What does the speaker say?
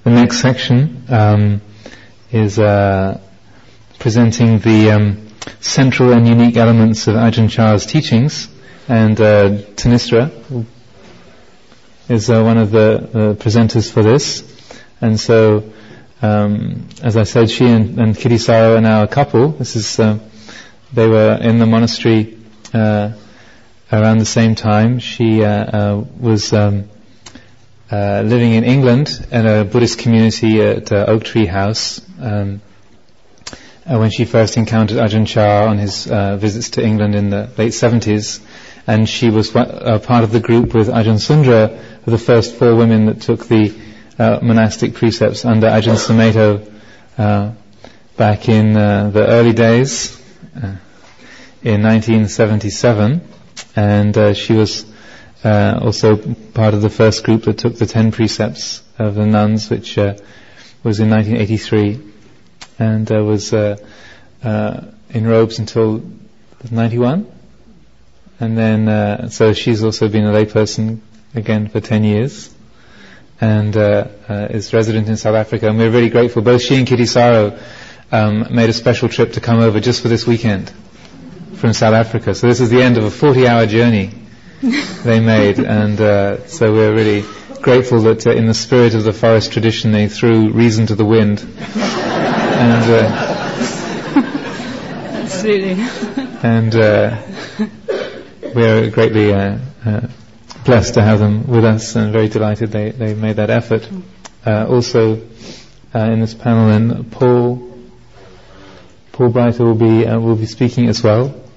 The next section is presenting the central and unique elements of Ajahn Chah's teachings, and Thanissara is one of the presenters for this. And so, as I said, she and Kittisaro are now a couple. This is they were in the monastery around the same time. She was living in England in a Buddhist community at Oak Tree House when she first encountered Ajahn Chah on his visits to England in the late 70s, and she was part of the group with Ajahn Sundra, the first 4 women that took the monastic precepts under Ajahn Sumedho back in the early days in 1977, and she was also part of the first group that took the 10 precepts of the nuns, which was in 1983, and was in robes until 91, and then so she's also been a layperson again for 10 years, and is resident in South Africa, and we're really grateful. Both she and Kittisaro made a special trip to come over just for this weekend from South Africa. So this is the end of a 40-hour journey they made, and so we're really grateful that in the spirit of the forest tradition they threw reason to the wind. And absolutely. And we're greatly blessed to have them with us, and very delighted they made that effort. Also in this panel, and Paul Breiter will be speaking as well.